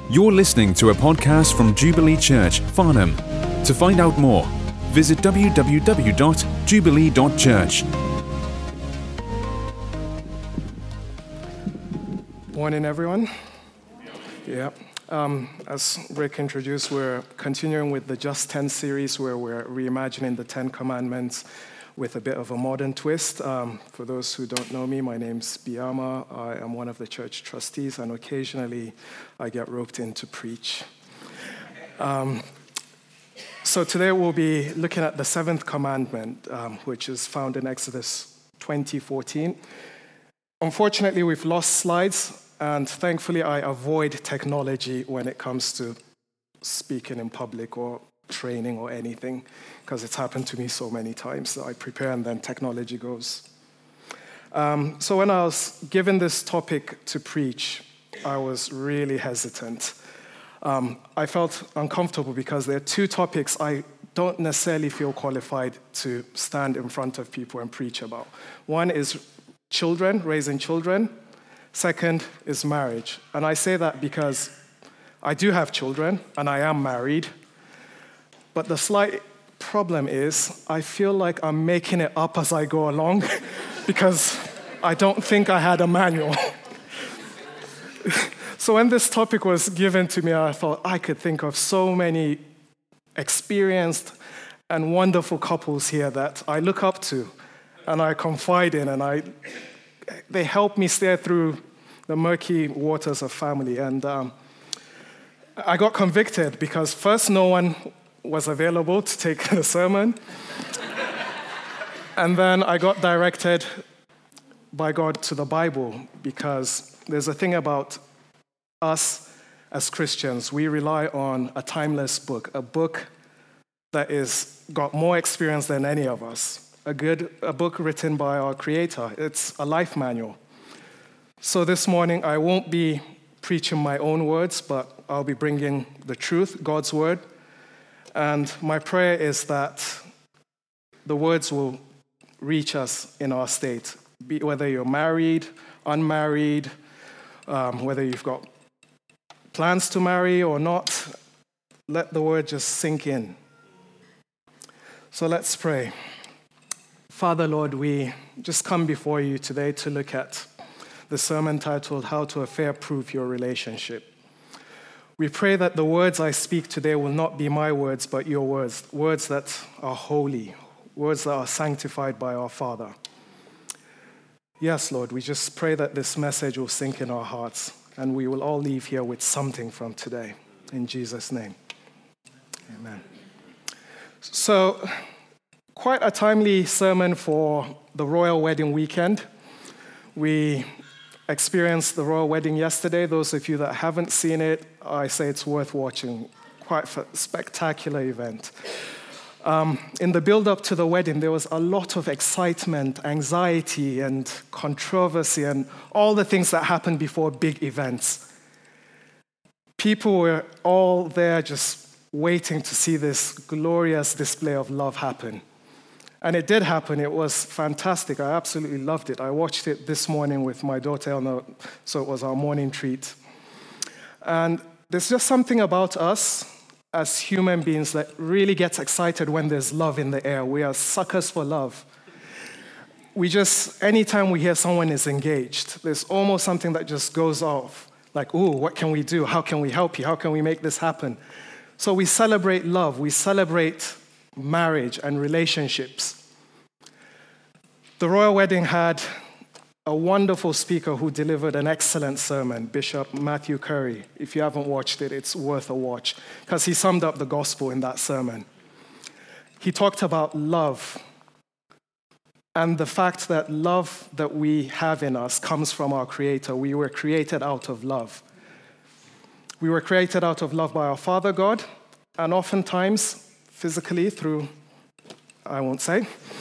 You're listening to a podcast from Jubilee Church, Farnham. To find out more, visit www.jubilee.church. Morning, everyone. Yeah. As Rick introduced, we're continuing with the Just 10 series where we're reimagining the 10 Commandments with a bit of a modern twist. For those who don't know me, my name's Biama. I am one of the church trustees, and occasionally I get roped in to preach. So today we'll be looking at the seventh commandment, which is found in Exodus 20:14. Unfortunately, we've lost slides, and thankfully I avoid technology when it comes to speaking in public or training or anything, because it's happened to me so many times that I prepare and then technology goes. So when I was given this topic to preach, I was really hesitant. I felt uncomfortable because there are two topics I don't necessarily feel qualified to stand in front of people and preach about. One is children, raising children. Second is marriage. And I say that because I do have children and I am married. But the slight problem is I feel like I'm making it up as I go along because I don't think I had a manual. So when this topic was given to me, I thought I could think of so many experienced and wonderful couples here that I look up to and I confide in, and they help me steer through the murky waters of family. And I got convicted because first, no one was available to take the sermon. And then I got directed by God to the Bible, because there's a thing about us as Christians. We rely on a timeless book, a book that is got more experience than any of us, a book written by our Creator. It's a life manual. So this morning, I won't be preaching my own words, but I'll be bringing the truth, God's word. And my prayer is that the words will reach us in our state, whether you're married, unmarried, whether you've got plans to marry or not. Let the word just sink in. So let's pray. Father, Lord, we just come before you today to look at the sermon titled, How to Affair-Proof Your Relationship. We pray that the words I speak today will not be my words, but your words, words that are holy, words that are sanctified by our Father. Yes, Lord, we just pray that this message will sink in our hearts, and we will all leave here with something from today. In Jesus' name, amen. So, quite a timely sermon for the royal wedding weekend. We experienced the royal wedding yesterday. Those of you that haven't seen it, I say it's worth watching. Quite a spectacular event. In the build-up to the wedding, there was a lot of excitement, anxiety, and controversy, and all the things that happen before big events. People were all there just waiting to see this glorious display of love happen. And it did happen. It was fantastic. I absolutely loved it. I watched it this morning with my daughter, so it was our morning treat. And there's just something about us as human beings that really gets excited when there's love in the air. We are suckers for love. Anytime we hear someone is engaged, there's almost something that just goes off. Like, ooh, what can we do? How can we help you? How can we make this happen? So we celebrate love. We celebrate marriage and relationships. The royal wedding had a wonderful speaker who delivered an excellent sermon, Bishop Matthew Curry. If you haven't watched it, it's worth a watch, because he summed up the gospel in that sermon. He talked about love and the fact that love that we have in us comes from our Creator. We were created out of love. We were created out of love by our Father God, and oftentimes physically through, I won't say.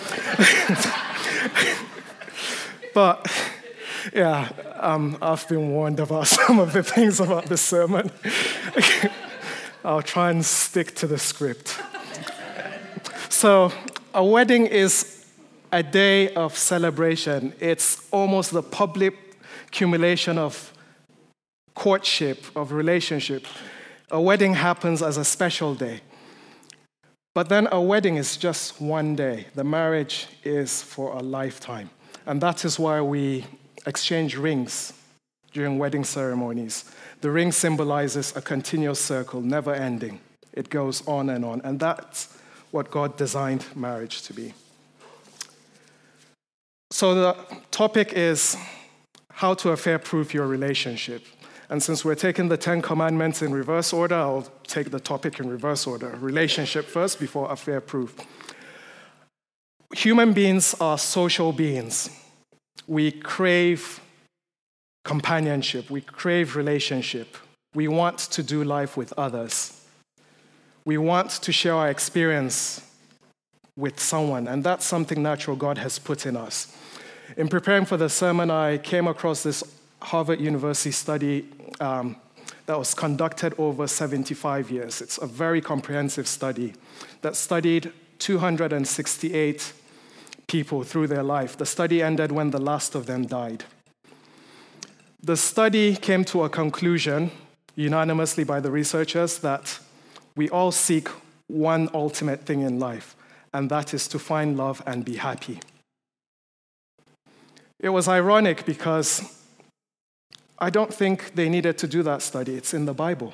But, yeah, I've been warned about some of the things about the sermon. I'll try and stick to the script. So, a wedding is a day of celebration. It's almost the public accumulation of courtship, of relationship. A wedding happens as a special day. But then a wedding is just one day. The marriage is for a lifetime. And that is why we exchange rings during wedding ceremonies. The ring symbolizes a continuous circle, never ending. It goes on. And that's what God designed marriage to be. So the topic is how to affair-proof your relationship. And since we're taking the 10 Commandments in reverse order, I'll take the topic in reverse order. Relationship first before affair-proof. Human beings are social beings. We crave companionship. We crave relationship. We want to do life with others. We want to share our experience with someone, and that's something natural God has put in us. In preparing for the sermon, I came across this Harvard University study that was conducted over 75 years. It's a very comprehensive study that studied 268 people through their life. The study ended when the last of them died. The study came to a conclusion, unanimously by the researchers, that we all seek one ultimate thing in life, and that is to find love and be happy. It was ironic because I don't think they needed to do that study. It's in the Bible.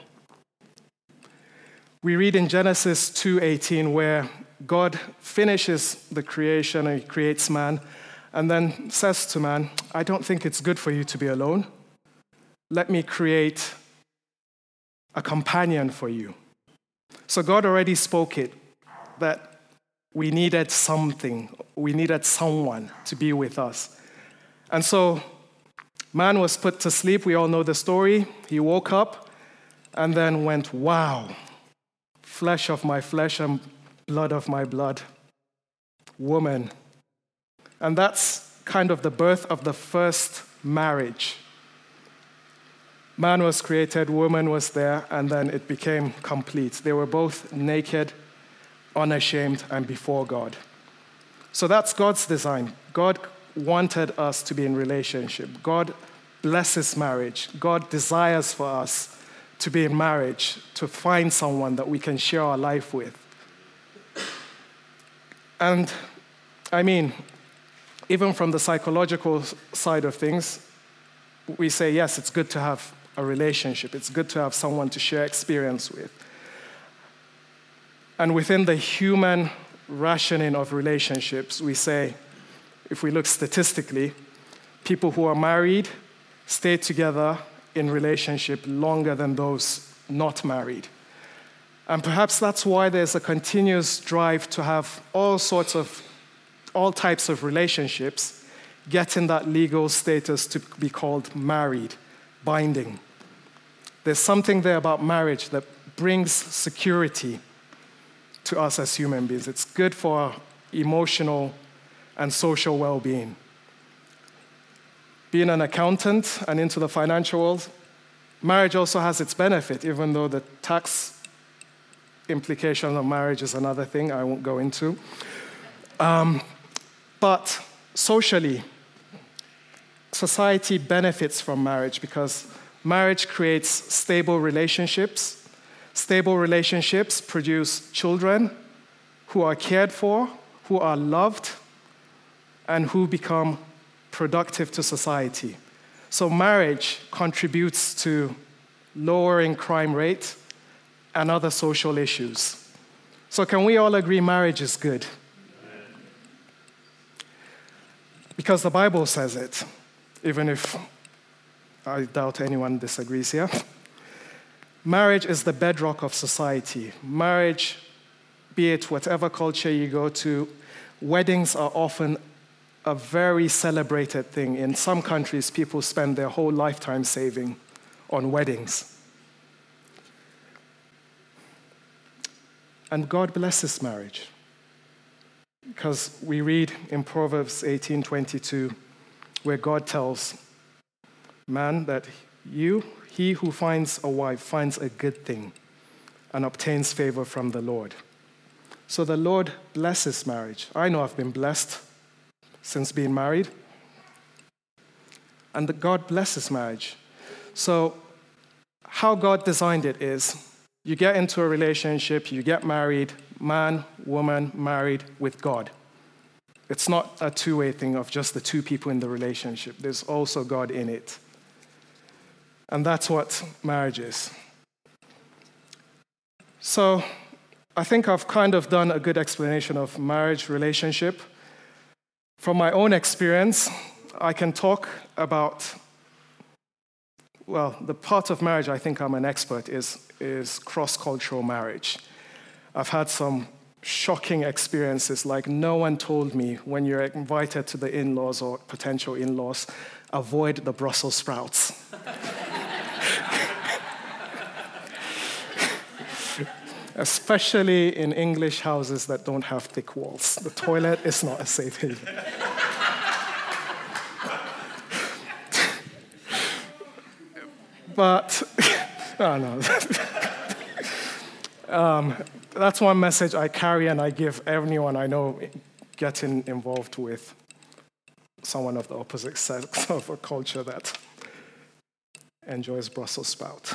We read in Genesis 2:18 where God finishes the creation and he creates man and then says to man, I don't think it's good for you to be alone. Let me create a companion for you. So God already spoke it, that we needed something, we needed someone to be with us. And so man was put to sleep. We all know the story. He woke up and then went, wow, flesh of my flesh and blood of my blood, woman. And that's kind of the birth of the first marriage. Man was created, woman was there, and then it became complete. They were both naked, unashamed, and before God. So that's God's design. God wanted us to be in relationship. God blesses marriage. God desires for us to be in marriage, to find someone that we can share our life with. And I mean, even from the psychological side of things, we say, yes, it's good to have a relationship. It's good to have someone to share experience with. And within the human rationing of relationships, we say, if we look statistically, people who are married stay together in relationship longer than those not married. And perhaps that's why there's a continuous drive to have all types of relationships, getting that legal status to be called married, binding. There's something there about marriage that brings security to us as human beings. It's good for our emotional and social well-being. Being an accountant and into the financial world, marriage also has its benefit, even though the tax implication of marriage is another thing I won't go into. But socially, society benefits from marriage because marriage creates stable relationships. Stable relationships produce children who are cared for, who are loved, and who become productive to society. So marriage contributes to lowering crime rate and other social issues. So can we all agree marriage is good? Because the Bible says it, even if I doubt anyone disagrees here. Marriage is the bedrock of society. Marriage, be it whatever culture you go to, weddings are often a very celebrated thing. In some countries, people spend their whole lifetime saving on weddings. And God blesses marriage. Because we read in Proverbs 18:22, where God tells man that he who finds a wife finds a good thing and obtains favor from the Lord. So the Lord blesses marriage. I know I've been blessed since being married. And God blesses marriage. So how God designed it is you get into a relationship, you get married, man, woman, married with God. It's not a two-way thing of just the two people in the relationship. There's also God in it. And that's what marriage is. So I think I've kind of done a good explanation of marriage relationship. From my own experience, I can talk about, well, the part of marriage I think I'm an expert is cross-cultural marriage. I've had some shocking experiences, like no one told me when you're invited to the in-laws or potential in-laws, avoid the Brussels sprouts. Especially in English houses that don't have thick walls. The toilet is not a safe haven. But, oh no. That's one message I carry and I give anyone I know getting involved with someone of the opposite sex of a culture that enjoys Brussels sprout.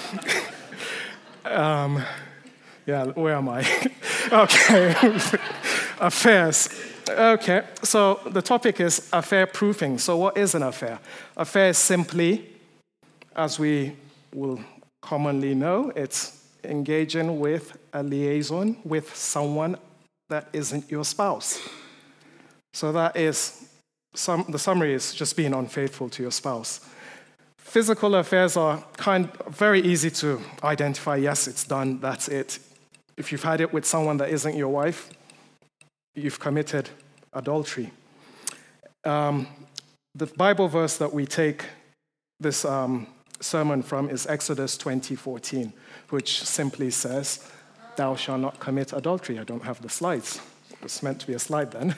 Yeah, where am I? Okay, affairs. Okay, so the topic is affair proofing. So what is an affair? Affair is simply, as we will commonly know, it's engaging with a liaison with someone that isn't your spouse. So that is, the summary is just being unfaithful to your spouse. Physical affairs are very easy to identify. Yes, it's done, that's it. If you've had it with someone that isn't your wife, you've committed adultery. The Bible verse that we take this sermon from is Exodus 20:14, which simply says, "Thou shalt not commit adultery." I don't have the slides. It's meant to be a slide then.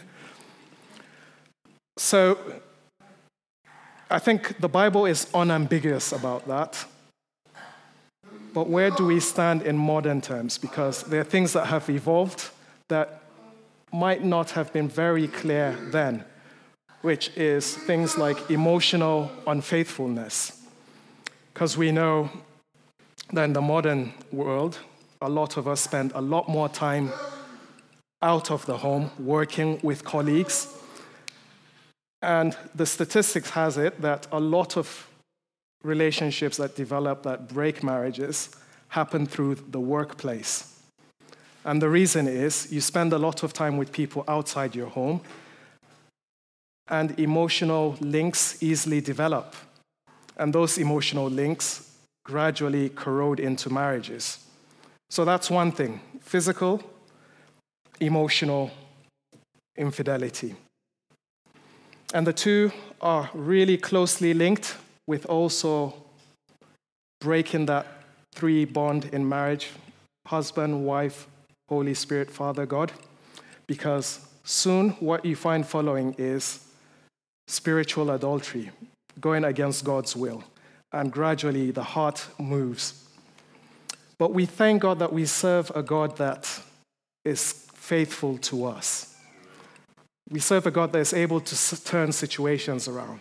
So I think the Bible is unambiguous about that. But where do we stand in modern terms? Because there are things that have evolved that might not have been very clear then, which is things like emotional unfaithfulness. Because we know that in the modern world, a lot of us spend a lot more time out of the home, working with colleagues. And the statistics has it that a lot of relationships that develop, that break marriages, happen through the workplace. And the reason is you spend a lot of time with people outside your home, and emotional links easily develop. And those emotional links gradually corrode into marriages. So that's one thing: physical, emotional infidelity. And the two are really closely linked with also breaking that three bond in marriage: husband, wife, Holy Spirit, Father, God. Because soon what you find following is spiritual adultery, going against God's will. And gradually the heart moves. But we thank God that we serve a God that is faithful to us. We serve a God that is able to turn situations around.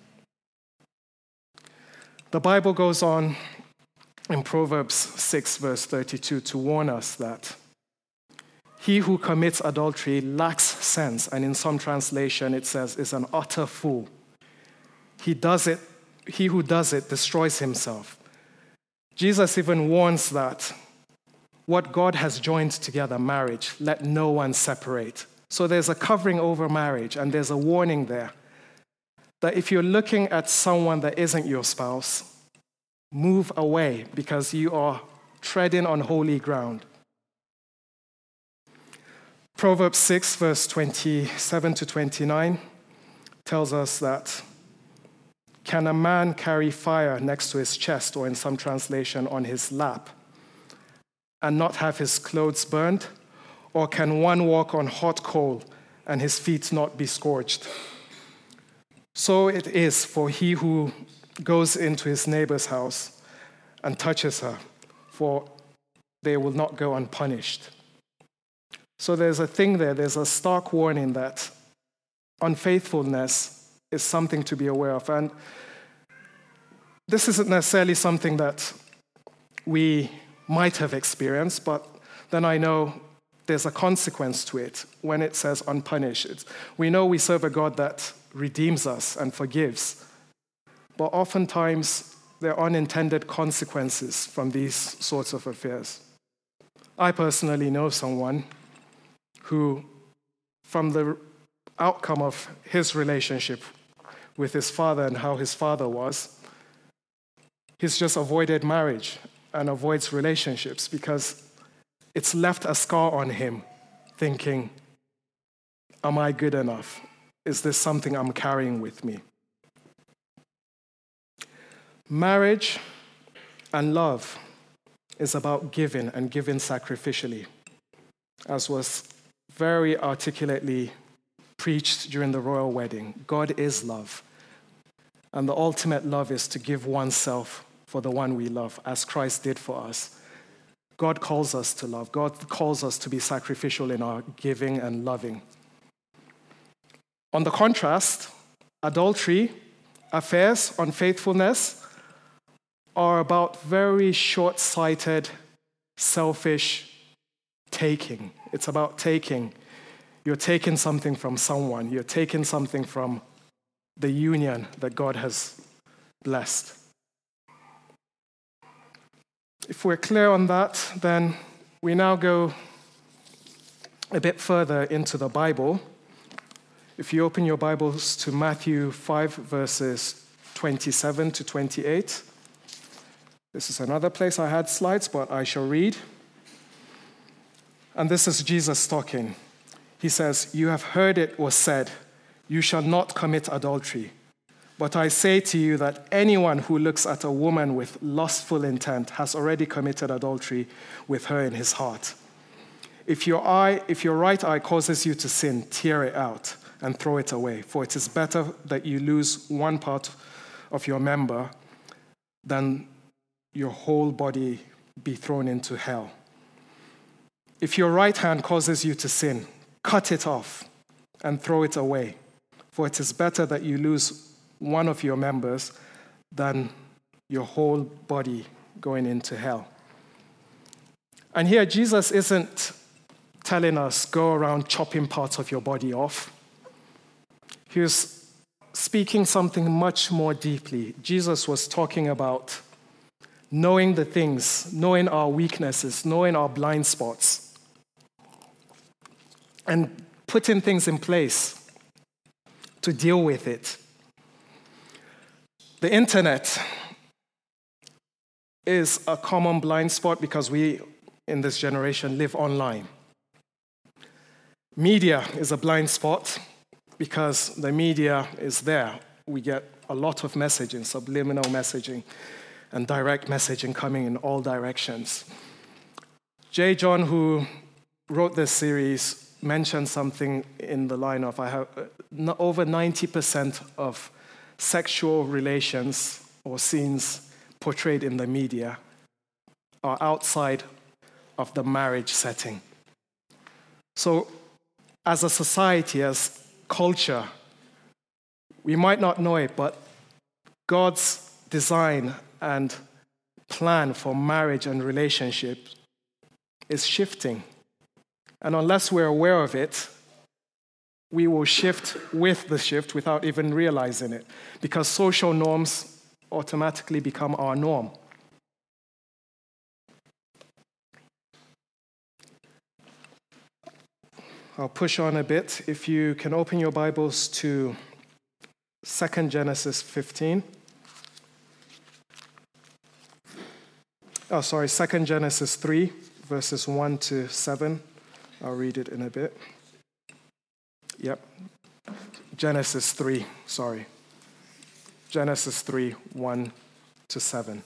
The Bible goes on in Proverbs 6, verse 32, to warn us that he who commits adultery lacks sense, and in some translation it says is an utter fool. He who does it destroys himself. Jesus even warns that what God has joined together, marriage, let no one separate. So there's a covering over marriage, and there's a warning there that if you're looking at someone that isn't your spouse, move away because you are treading on holy ground. Proverbs 6, verse 27 to 29 tells us that, can a man carry fire next to his chest, or in some translation on his lap, and not have his clothes burned? Or can one walk on hot coal and his feet not be scorched? So it is for he who goes into his neighbor's house and touches her, for they will not go unpunished. So there's a thing there, there's a stark warning that unfaithfulness is something to be aware of. And this isn't necessarily something that we might have experienced, but then I know there's a consequence to it when it says unpunished. We know we serve a God that redeems us and forgives, but oftentimes there are unintended consequences from these sorts of affairs. I personally know someone who, from the outcome of his relationship with his father and how his father was, he's just avoided marriage and avoids relationships because it's left a scar on him, thinking, am I good enough? Is this something I'm carrying with me? Marriage and love is about giving and giving sacrificially, as was very articulately preached during the royal wedding. God is love, and the ultimate love is to give oneself for the one we love, as Christ did for us. God calls us to love. God calls us to be sacrificial in our giving and loving. On the contrast, adultery, affairs, unfaithfulness are about very short-sighted, selfish taking. It's about taking. You're taking something from someone. You're taking something from the union that God has blessed. If we're clear on that, then we now go a bit further into the Bible. If you open your Bibles to Matthew 5, verses 27 to 28. This is another place I had slides, but I shall read. And this is Jesus talking. He says, "You have heard it was said, 'You shall not commit adultery.' But I say to you that anyone who looks at a woman with lustful intent has already committed adultery with her in his heart. If your right eye causes you to sin, tear it out and throw it away. For it is better that you lose one part of your member than your whole body be thrown into hell. If your right hand causes you to sin, cut it off and throw it away. For it is better that you lose one of your members than your whole body going into hell." And here, Jesus isn't telling us, go around chopping parts of your body off. He was speaking something much more deeply. Jesus was talking about knowing the things, knowing our weaknesses, knowing our blind spots, and putting things in place to deal with it. The internet is a common blind spot because we, in this generation, live online. Media is a blind spot because the media is there. We get a lot of messaging, subliminal messaging, and direct messaging coming in all directions. J. John, who wrote this series, mentioned something in the line of, over 90% of sexual relations or scenes portrayed in the media are outside of the marriage setting. So, as a society, as culture, we might not know it, but God's design and plan for marriage and relationship is shifting. And unless we're aware of it, we will shift with the shift without even realizing it, because social norms automatically become our norm. I'll push on a bit. If you can open your Bibles to 2 Genesis 15. 2 Genesis 3, verses 1 to 7. I'll read it in a bit. Genesis 3, Genesis 3, 1 to 7.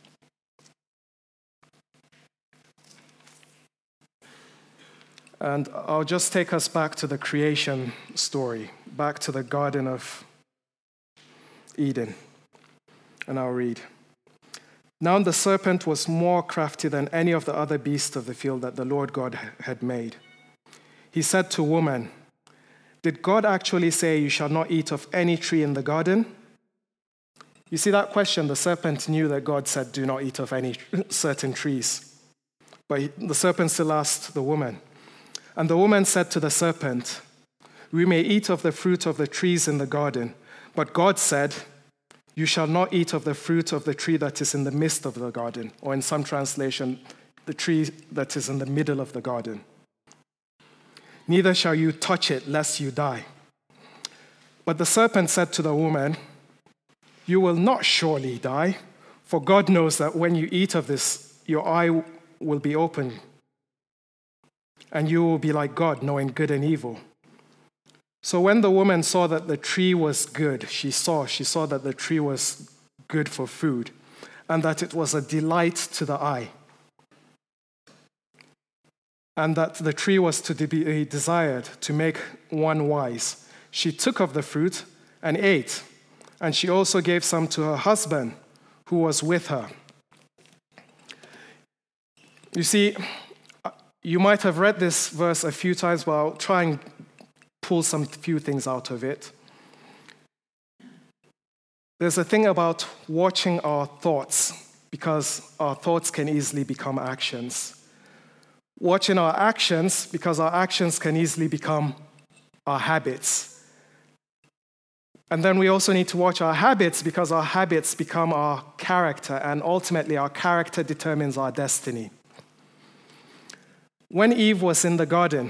And I'll just take us back to the creation story, back to the Garden of Eden. And I'll read. "Now the serpent was more crafty than any of the other beasts of the field that the Lord God had made. He said to woman, 'Did God actually say you shall not eat of any tree in the garden?' You see, that question, the serpent knew that God said, do not eat of any certain trees. But the serpent still asked the woman. And the woman said to the serpent, we may eat of the fruit of the trees in the garden, but God said, you shall not eat of the fruit of the tree that is in the midst of the garden, or in some translation, the tree that is in the middle of the garden. Neither shall you touch it, lest you die. But the serpent said to the woman, you will not surely die, for God knows that when you eat of this, your eye will be opened, and you will be like God, knowing good and evil. So when the woman saw that the tree was good, she saw that the tree was good for food, and that it was a delight to the eye, and that the tree was to be desired to make one wise, she took of the fruit and ate, and she also gave some to her husband who was with her. You see, you might have read this verse a few times, but I'll try and pull some few things out of it. There's a thing about watching our thoughts, because our thoughts can easily become actions. Watching our actions, because our actions can easily become our habits. And then we also need to watch our habits, because our habits become our character, and ultimately our character determines our destiny. When Eve was in the garden,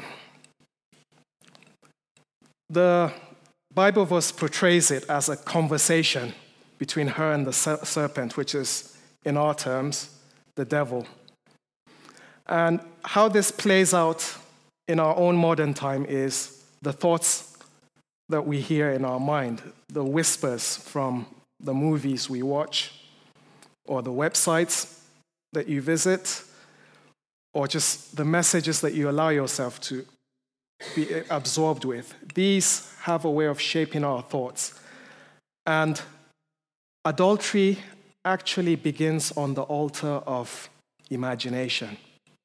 the Bible verse portrays it as a conversation between her and the serpent, which is, in our terms, the devil. And how this plays out in our own modern time is the thoughts that we hear in our mind, the whispers from the movies we watch, or the websites that you visit, or just the messages that you allow yourself to be absorbed with. These have a way of shaping our thoughts. And adultery actually begins on the altar of imagination.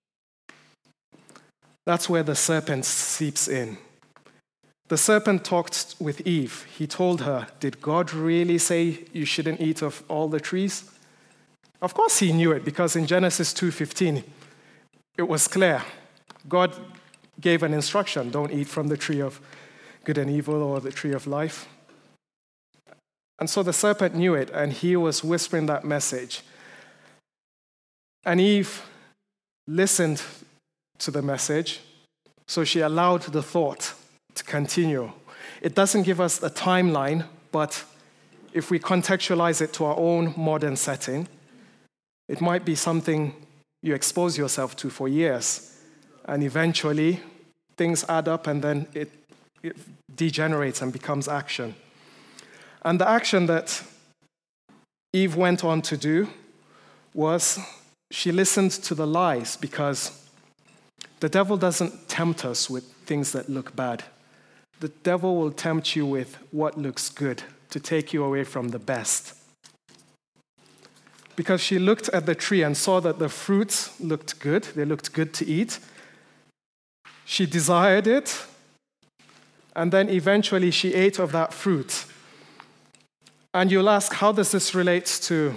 That's where the serpent seeps in. The serpent talked with Eve. He told her, did God really say you shouldn't eat of all the trees? Of course he knew it, because in Genesis 2:15, it was clear. God gave an instruction, don't eat from the tree of good and evil or the tree of life. And so the serpent knew it, and he was whispering that message. And Eve listened to the message, so she allowed the thought to continue. It doesn't give us a timeline, but if we contextualize it to our own modern setting, it might be something you expose yourself to for years, and eventually things add up, and then it degenerates and becomes action. And the action that Eve went on to do was she listened to the lies, because the devil doesn't tempt us with things that look bad. The devil will tempt you with what looks good to take you away from the best. Because she looked at the tree and saw that the fruits looked good, they looked good to eat. She desired it, and then eventually she ate of that fruit. And you'll ask, how does this relate to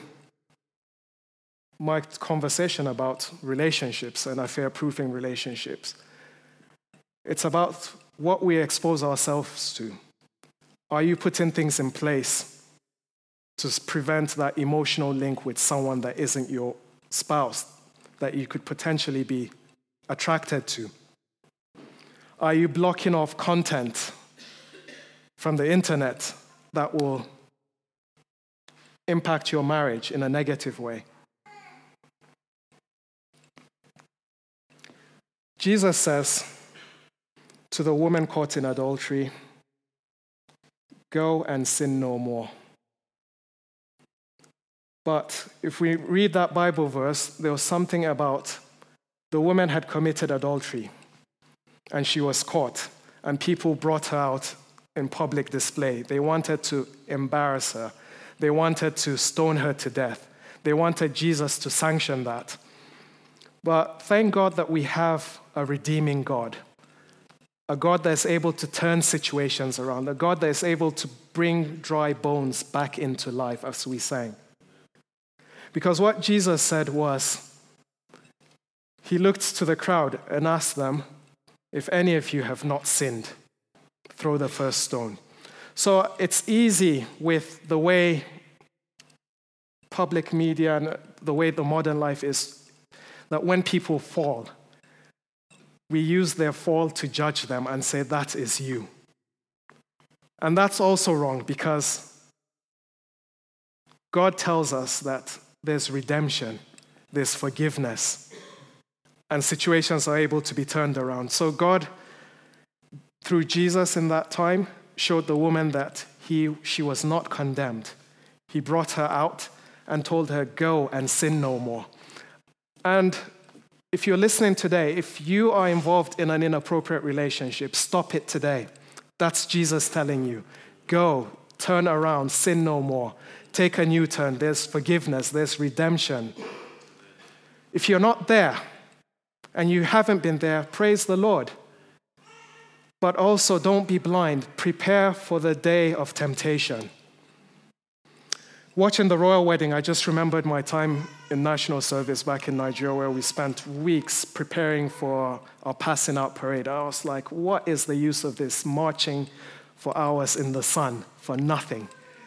my conversation about relationships and affair-proofing relationships? It's about what we expose ourselves to. Are you putting things in place to prevent that emotional link with someone that isn't your spouse, that you could potentially be attracted to? Are you blocking off content from the internet that will impact your marriage in a negative way? Jesus says to the woman caught in adultery, go and sin no more. But if we read that Bible verse, there was something about the woman had committed adultery, and she was caught, and people brought her out in public display. They wanted to embarrass her. They wanted to stone her to death. They wanted Jesus to sanction that. But thank God that we have a redeeming God. a God that is able to turn situations around, a God that is able to bring dry bones back into life, as we sang. Because what Jesus said was, he looked to the crowd and asked them, if any of you have not sinned, throw the first stone. So it's easy with the way public media and the way the modern life is, that when people fall, we use their fall to judge them and say, that is you. And that's also wrong, because God tells us that there's redemption, there's forgiveness, and situations are able to be turned around. So God, through Jesus in that time, showed the woman that she was not condemned. He brought her out and told her, go and sin no more. And if you're listening today, if you are involved in an inappropriate relationship, stop it today. That's Jesus telling you. Go, turn around, sin no more. Take a new turn. There's forgiveness, there's redemption. If you're not there, and you haven't been there, praise the Lord. But also don't be blind. Prepare for the day of temptation. Watching the royal wedding, I just remembered my time in national service back in Nigeria, where we spent weeks preparing for our passing out parade. I was like, what is the use of this marching for hours in the sun for nothing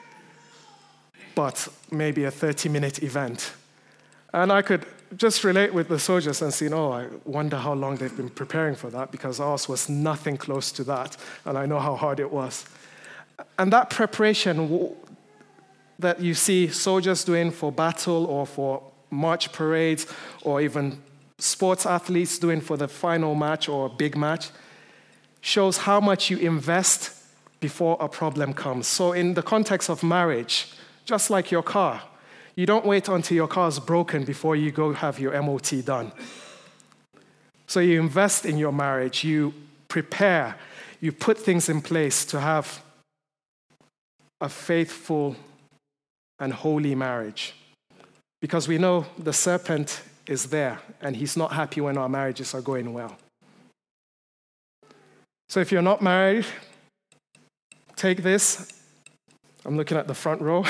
but maybe a 30-minute event? And I could just relate with the soldiers and see, I wonder how long they've been preparing for that, because ours was nothing close to that, and I know how hard it was. And that preparation that you see soldiers doing for battle or for march parades, or even sports athletes doing for the final match or big match, shows how much you invest before a problem comes. So in the context of marriage, just like your car, you don't wait until your car is broken before you go have your MOT done. So you invest in your marriage, you prepare, you put things in place to have a faithful and holy marriage. Because we know the serpent is there, and he's not happy when our marriages are going well. So if you're not married, take this. I'm looking at the front row.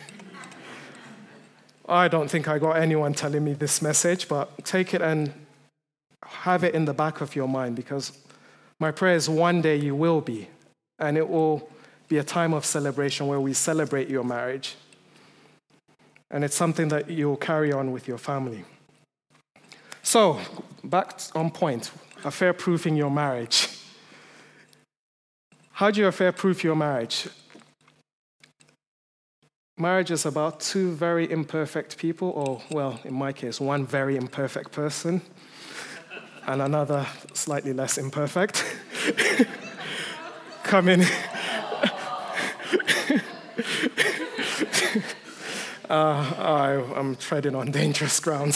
I don't think I got anyone telling me this message, but take it and have it in the back of your mind, because my prayer is one day you will be, and it will be a time of celebration where we celebrate your marriage. And it's something that you'll carry on with your family. So, back on point, affair-proofing your marriage. How do you affair-proof your marriage? Marriage is about two very imperfect people, or, well, in my case, one very imperfect person and another slightly less imperfect. Coming. I'm treading on dangerous grounds.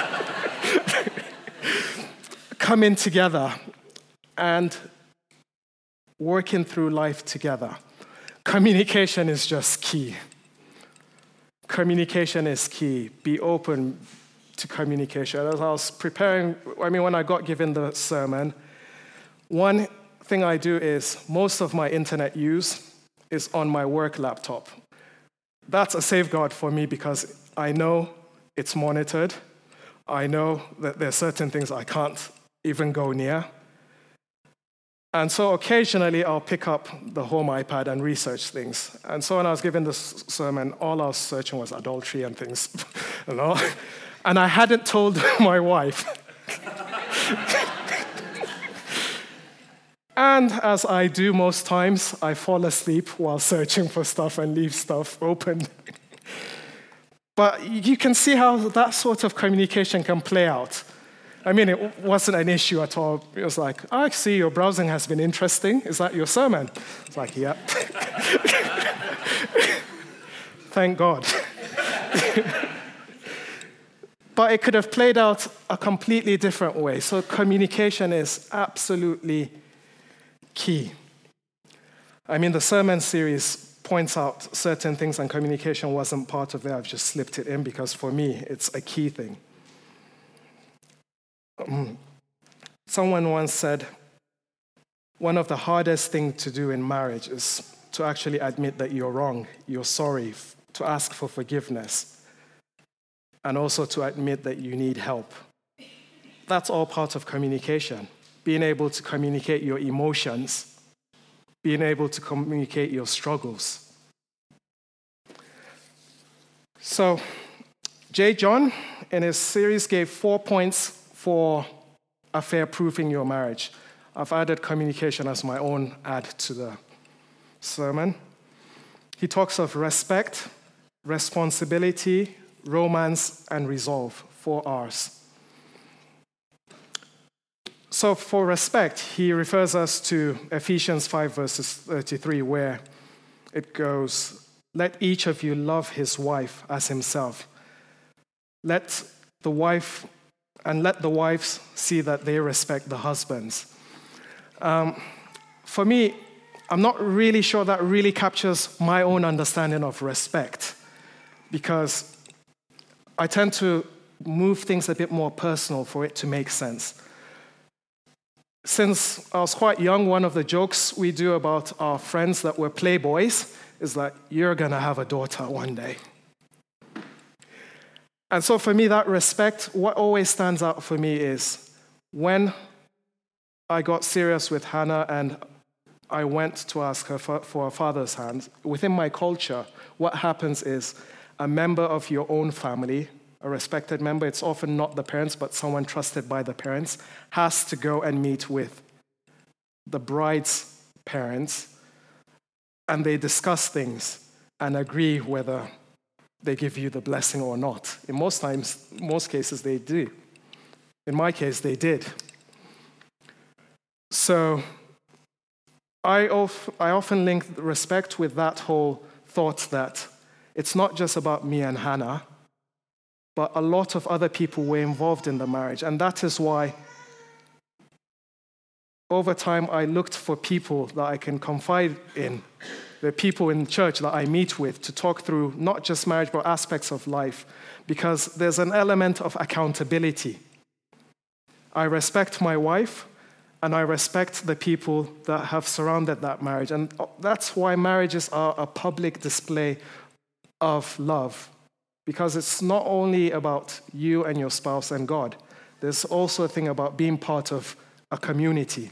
Coming together and working through life together. Communication is just key. Communication is key. Be open to communication. As I was preparing, when I got given the sermon, one thing I do is most of my internet use is on my work laptop. That's a safeguard for me because I know it's monitored. I know that there are certain things I can't even go near. And so occasionally I'll pick up the home iPad and research things. And so when I was given this sermon, all I was searching was adultery and things. And I hadn't told my wife. And as I do most times, I fall asleep while searching for stuff and leave stuff open. But you can see how that sort of communication can play out. It wasn't an issue at all. It was like, I see your browsing has been interesting. Is that your sermon? It's like, yep. Thank God. But it could have played out a completely different way. So communication is absolutely key. The sermon series points out certain things, and communication wasn't part of it. I've just slipped it in because for me, it's a key thing. Someone once said, one of the hardest things to do in marriage is to actually admit that you're wrong, you're sorry, to ask for forgiveness, and also to admit that you need help. That's all part of communication. Being able to communicate your emotions, being able to communicate your struggles. So, J. John, in his series, gave 4 points for affair-proofing your marriage. I've added communication as my own add to the sermon. He talks of respect, responsibility, romance, and resolve, 4 R's. So for respect, he refers us to Ephesians 5, verses 33, where it goes, "Let each of you love his wife as himself. Let the wives see that they respect the husbands." For me, I'm not really sure that really captures my own understanding of respect, because I tend to move things a bit more personal for it to make sense. Since I was quite young, one of the jokes we do about our friends that were playboys is that you're going to have a daughter one day. And so for me, that respect, what always stands out for me is when I got serious with Hannah and I went to ask her for her father's hand, within my culture, what happens is a member of your own family, a respected member, it's often not the parents, but someone trusted by the parents, has to go and meet with the bride's parents, and they discuss things and agree whether they give you the blessing or not. In most cases, they do. In my case, they did. So I often link respect with that whole thought that it's not just about me and Hannah, but a lot of other people were involved in the marriage. And that is why over time I looked for people that I can confide in, the people in church that I meet with, to talk through not just marriage, but aspects of life, because there's an element of accountability. I respect my wife, and I respect the people that have surrounded that marriage. And that's why marriages are a public display of love, because it's not only about you and your spouse and God. There's also a thing about being part of a community.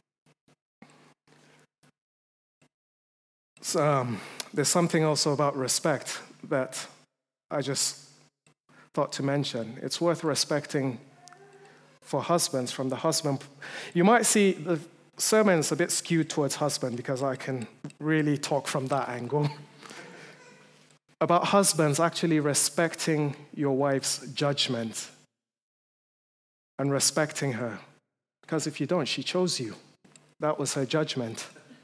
So, there's something also about respect that I just thought to mention. It's worth respecting for husbands from the husband. You might see the sermon's a bit skewed towards husband because I can really talk from that angle. About husbands actually respecting your wife's judgment and respecting her. Because if you don't, she chose you. That was her judgment.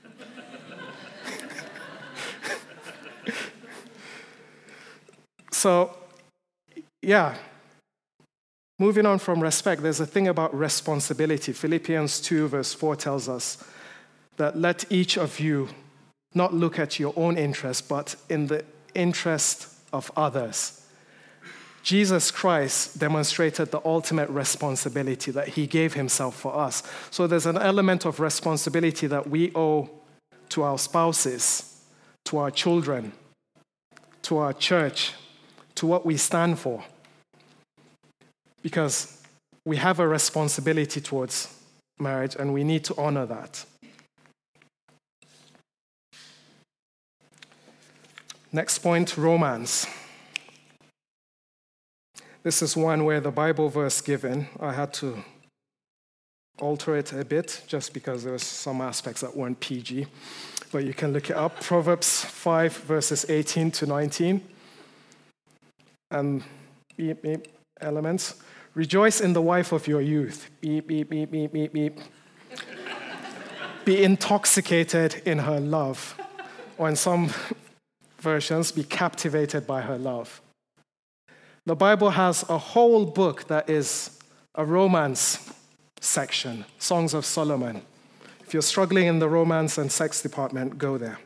So, yeah. Moving on from respect, there's a thing about responsibility. Philippians 2 verse 4 tells us that let each of you not look at your own interest, but in the interest of others. Jesus Christ demonstrated the ultimate responsibility that he gave himself for us. So there's an element of responsibility that we owe to our spouses, to our children, to our church, to what we stand for. Because we have a responsibility towards marriage and we need to honor that. Next point, romance. This is one where the Bible verse given, I had to alter it a bit just because there were some aspects that weren't PG, but you can look it up. Proverbs 5 verses 18 to 19. And elements. Rejoice in the wife of your youth. Be intoxicated in her love. Or in some versions, be captivated by her love. The Bible has a whole book that is a romance section, Songs of Solomon. If you're struggling in the romance and sex department, go there.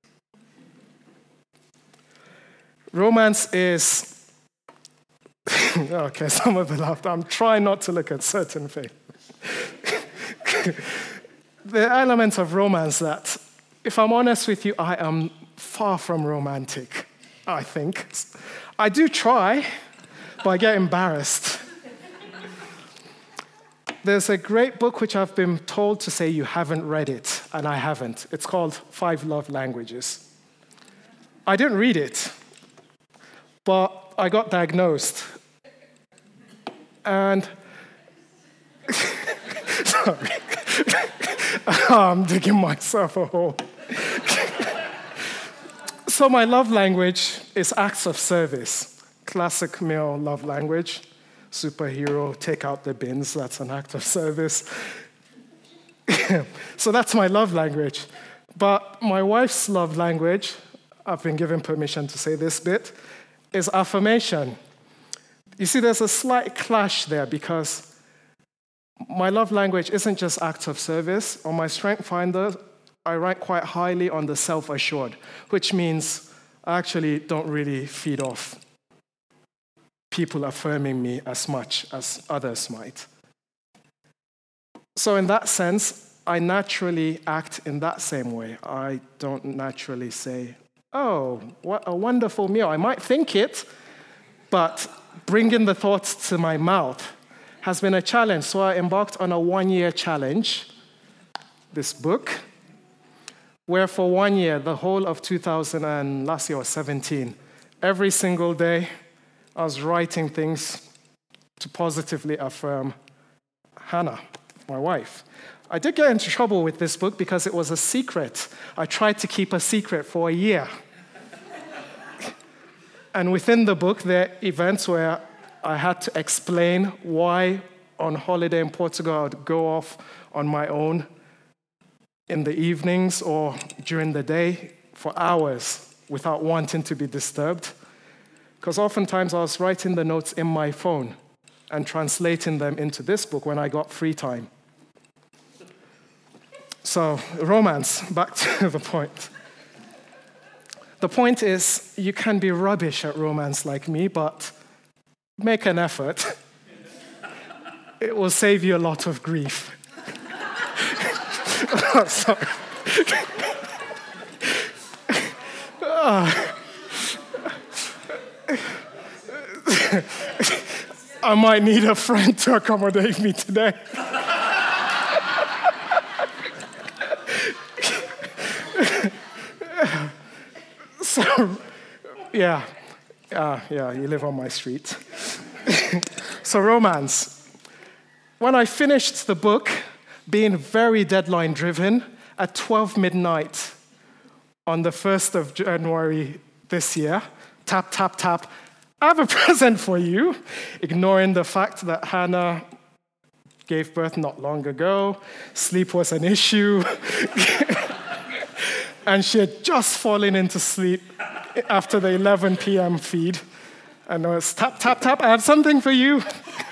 Romance is... Okay, some of it laughed. I'm trying not to look at certain things. There are elements of romance that, if I'm honest with you, I am far from romantic, I think. I do try, but I get embarrassed. There's a great book which I've been told to say you haven't read it, and I haven't. It's called 5 Love Languages. I didn't read it, but I got diagnosed. And, sorry, I'm digging myself a hole. So my love language is acts of service, classic male love language. Superhero, take out the bins, that's an act of service. So that's my love language. But my wife's love language, I've been given permission to say this bit, is affirmation. You see, there's a slight clash there because my love language isn't just acts of service. On my Strength Finder, I rank quite highly on the self-assured, which means I actually don't really feed off people affirming me as much as others might. So in that sense, I naturally act in that same way. I don't naturally say, oh, what a wonderful meal. I might think it, but bringing the thoughts to my mouth has been a challenge. So I embarked on a 1-year challenge, this book, where for 1 year, the whole of 2017, every single day, I was writing things to positively affirm Hannah, my wife. I did get into trouble with this book because it was a secret. I tried to keep a secret for a year. And within the book, there are events where I had to explain why on holiday in Portugal I would go off on my own in the evenings or during the day for hours without wanting to be disturbed. Because oftentimes I was writing the notes in my phone and translating them into this book when I got free time. So, romance, back to the point. The point is, you can be rubbish at romance like me, but make an effort. It will save you a lot of grief. Oh, sorry. I might need a friend to accommodate me today. So, yeah, you live on my street. So, romance. When I finished the book, being very deadline-driven, at 12 midnight on the 1st of January this year, tap, tap, tap, I have a present for you, ignoring the fact that Hannah gave birth not long ago, sleep was an issue, and she had just fallen into sleep after the 11 p.m. feed. And it was tap, tap, tap, I have something for you.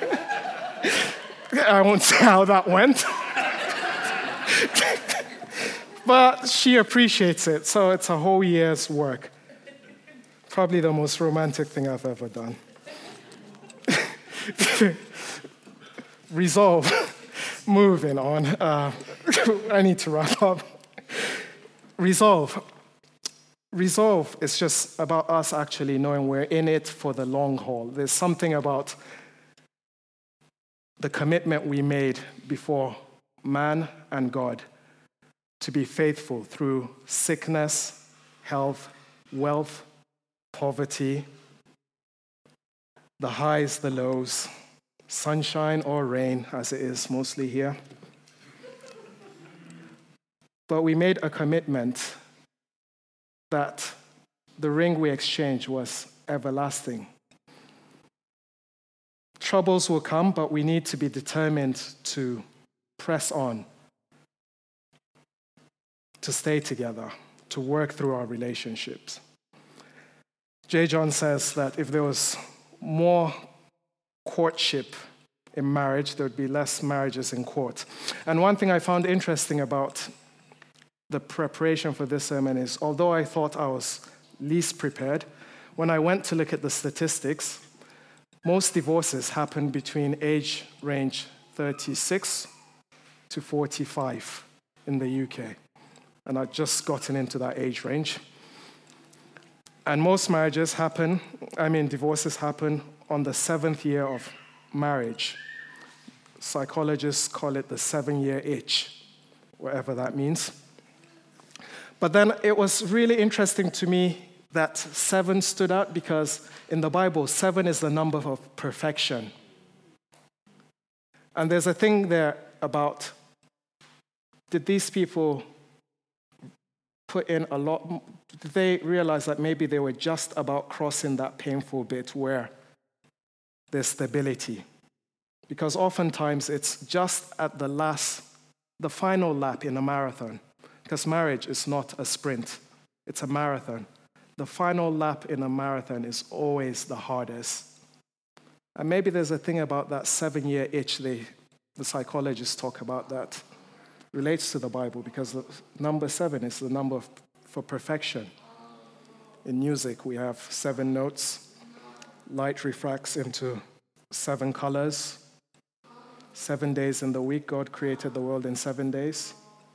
I won't say how that went. But she appreciates it, so it's a whole year's work. Probably the most romantic thing I've ever done. Resolve. Moving on. I need to wrap up. Resolve. Resolve is just about us actually knowing we're in it for the long haul. There's something about the commitment we made before man and God to be faithful through sickness, health, wealth, poverty, the highs, the lows, sunshine or rain, as it is mostly here. But we made a commitment that the ring we exchanged was everlasting. Troubles will come, but we need to be determined to press on, to stay together, to work through our relationships. J. John says that if there was more courtship in marriage, there would be less marriages in court. And one thing I found interesting about the preparation for this sermon is, although I thought I was least prepared, when I went to look at the statistics, most divorces happen between age range 36 to 45 in the UK. And I'd just gotten into that age range. And most divorces happen on the 7th year of marriage. Psychologists call it the 7-year itch, whatever that means. But then it was really interesting to me that 7 stood out because in the Bible, 7 is the number of perfection. And there's a thing there about, did these people put in a lot? Did they realize that maybe they were just about crossing that painful bit where there's stability? Because oftentimes it's just at the final lap in a marathon. Because marriage is not a sprint, it's a marathon. The final lap in a marathon is always the hardest. And maybe there's a thing about that 7-year itch the psychologists talk about that relates to the Bible, because the number 7 is the number for perfection. In music, we have 7 notes. Light refracts into 7 colors. 7 days in the week, God created the world in 7 days.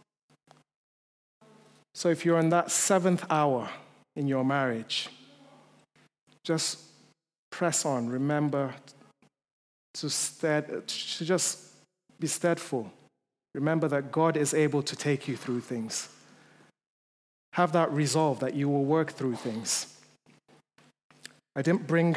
So if you're in that 7th hour in your marriage, just press on. Remember to just be steadfast. Remember that God is able to take you through things. Have that resolve that you will work through things. I didn't bring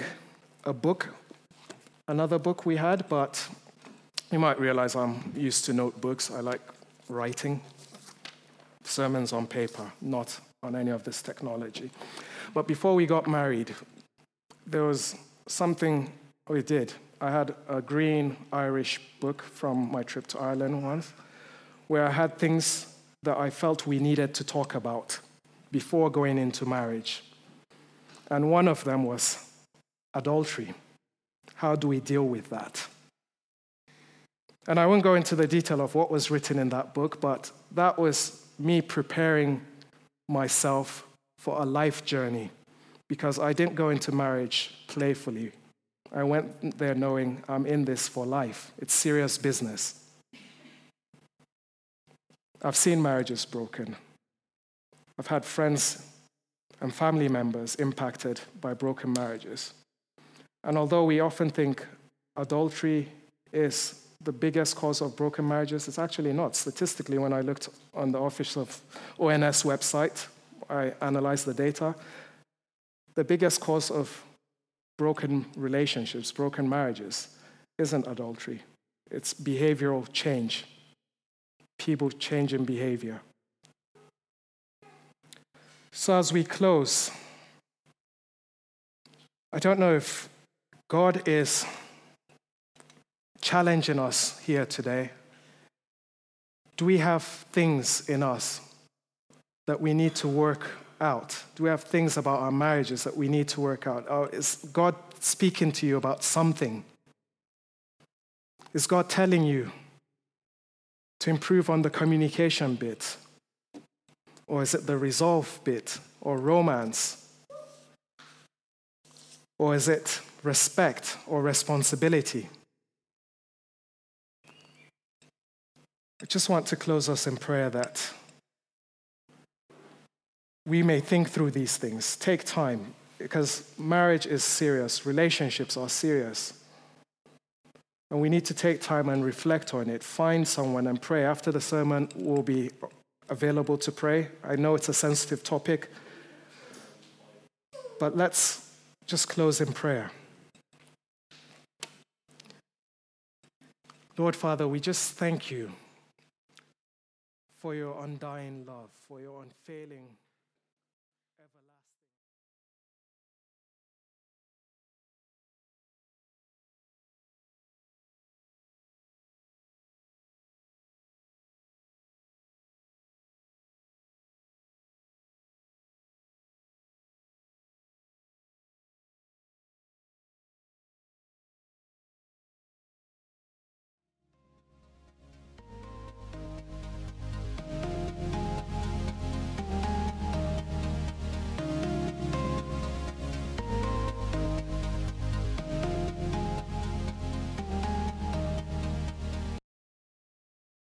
another book we had, but you might realize I'm used to notebooks. I like writing sermons on paper, not on any of this technology. But before we got married, there was something we did. I had a green Irish book from my trip to Ireland once, where I had things that I felt we needed to talk about before going into marriage. And one of them was adultery. How do we deal with that? And I won't go into the detail of what was written in that book, but that was me preparing myself for a life journey, because I didn't go into marriage playfully. I went there knowing I'm in this for life. It's serious business. I've seen marriages broken. I've had friends and family members impacted by broken marriages. And although we often think adultery is the biggest cause of broken marriages, it's actually not. Statistically, when I looked on the Office of ONS website, I analyzed the data, the biggest cause of broken relationships, broken marriages, isn't adultery. It's behavioral change. People change in behavior. So as we close, I don't know if God is challenging us here today. Do we have things in us that we need to work out? Do we have things about our marriages that we need to work out? Or is God speaking to you about something? Is God telling you to improve on the communication bit? Or is it the resolve bit? Or romance? Or is it respect or responsibility? I just want to close us in prayer that we may think through these things. Take time, because marriage is serious. Relationships are serious. And we need to take time and reflect on it. Find someone and pray. After the sermon, we'll be available to pray. I know it's a sensitive topic, but let's just close in prayer. Lord Father, we just thank you for your undying love, for your unfailing